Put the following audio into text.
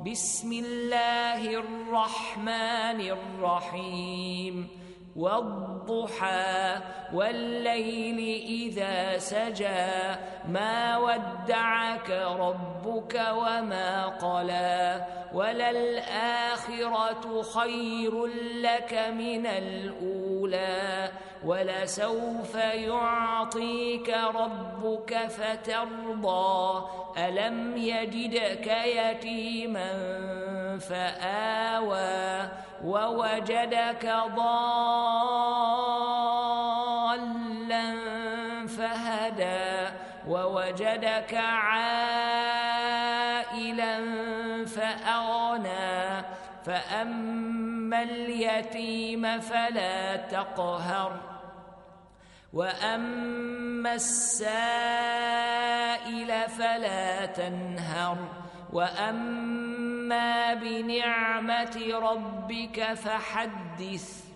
بسم الله الرحمن الرحيم والضحى والليل إذا سجى ما ودعك ربك وما قلى وللآخرة خير لك من الأولى ولسوف يعطيك ربك فترضى ألم يجدك يتيما فآوى ووجدك ضالا فهدى ووجدك عائلا فأغنى فأما اليتيم فلا تقهر وأما السائل فلا تنهر وأما بنعمة ربك فحدث